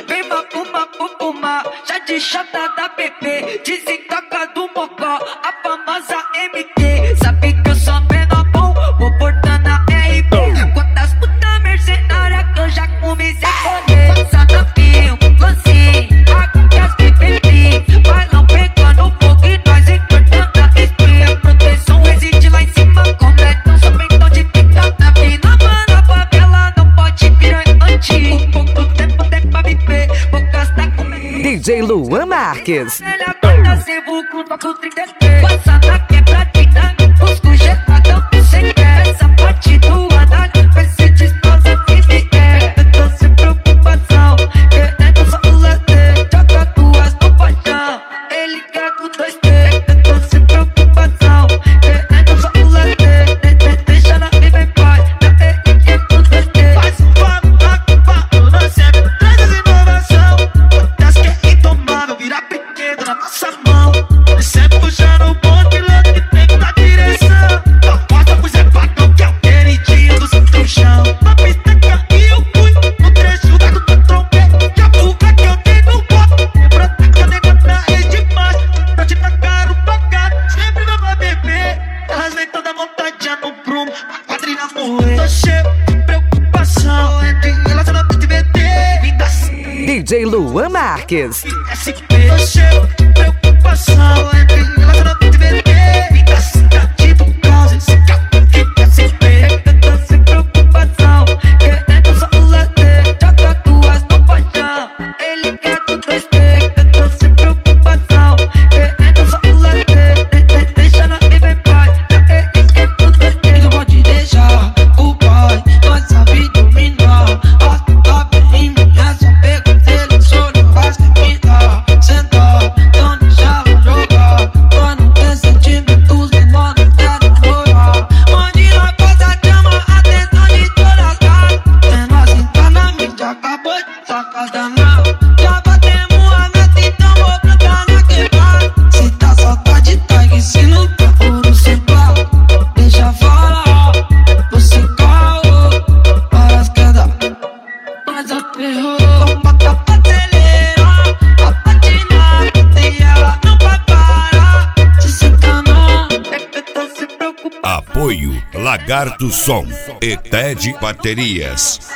Vem mapuma, já de chata da bebê. Desentoca do mocó, a famosa MT. Sabe que eu sou menor bom, vou portando a RP. Quantas puta mercenária que eu já comecei a colher. Só no fio, você, agulhas de bebê. Bailão pegando fogo e nós encortando a espinha. Proteção reside lá em cima, completão só pentão de pinta. Na fina, mano, favela não pode virar anti. Pouco tempo tem pra viver, vou gastar com DJ Luan Marques. Velha guarda, cebuco, toco 33. Passa na quebradinha, os cujetadão sem pé. Essa parte do anália vai se destroça se vier. Eu tô sem preocupação, querendo só o lazer. Joga duas no paixão, ele quer com 2T. Eu tô sem preocupação, querendo só o lazer. Deixa na vida em paz, ele quer com 2T. Faz um papo, nós sempre traz inovação. Das que é intomável, virar brinquedo na nossa mão. E sempre puxando o bonde, piloto que tem que dar direção. Então mostra pro Zé Pagão que é o queridinho do seu chão. Na pista caiu, fui no trecho da do trompete. E a fuga que eu dei no copo, lembrando que eu nego na rede demais. Tô te pagando pagado, sempre não vai beber. Elas vem toda montadinha no prumo, a quadrilha moer. Tô cheio de preocupação, entre relacionamento e VT. Vida assim, DJ Luan Marques. SP. Tô cheio de preocupação, entre relacionamento e VT. Vida assim, tipo causa, esse carro que é SP. Eu tô sem preocupação, querendo só o lazer. Joga duas no paixão, ele quer com 2T. Eu tô sem preocupação, querendo só o lazer. Deixa na vida em paz, ele quer com 2T. Não pode deixar o pai nossa vida dominar. A bem minha só pega, seleciona, faz que dá. Sentar, não deixa ela jogar. Quando tem sentimentos, menor não quero morar. Onde nós passa, chama a atenção de todas as caras. É nós entrar na mídia, acabou de sacar danado. Já batemos a meta, então vou plantar na quebrada. Se tá saudade, tá e se não tá ouro sem placa. Deixa falar, você calou, para as quedas, mas aperrou. Bota pra acelerar, a patinar, e ela não vai parar. Se senta não, Eu tô sem preocupação. Apoio Lagarto Som e TED Baterias.